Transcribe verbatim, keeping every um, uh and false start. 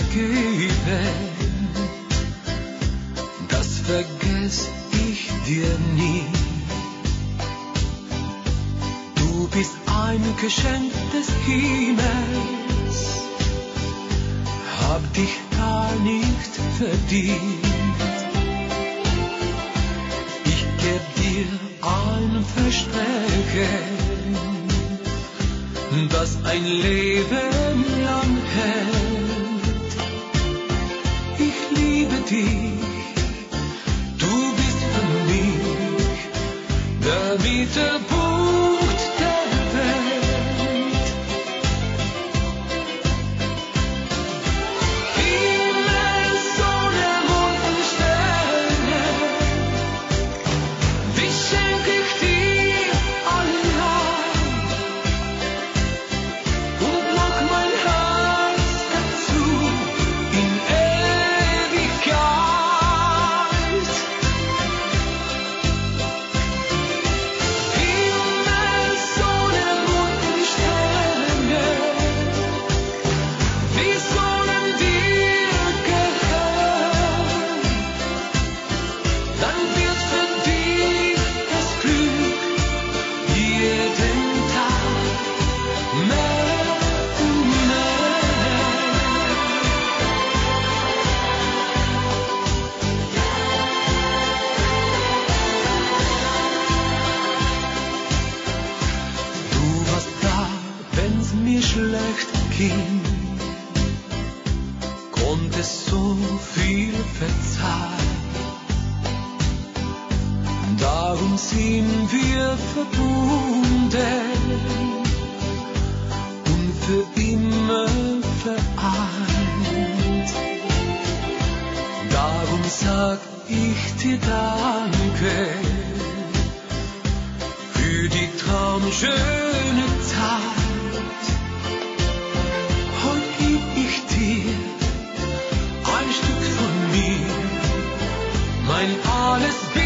gegeben, das vergess ich dir nie. Du bist ein Geschenk des Himmels, hab dich gar nicht verdient. Ich geb dir ein Versprechen, das ein Leben lang hält. Ich liebe dich, du bist für mich der Mittelpunkt der Welt. Himmel, Sonne, Mond und Sterne, die schenk ich dir allein. Und noch mein Herz dazu in Ewigkeit. Himmel, Sonne, Mond und Sterne, die sollen dir gehören. Dann wird für dich das Glück jeden Tag mehr und mehr. Du warst da, wenn's mir schlecht ging, konntest so viel verzeihen. Darum sind wir verbunden und für immer vereint. Darum sag ich dir Danke für die traumschöne Zeit. Heut geb ich dir ein Stück von mir, mein alles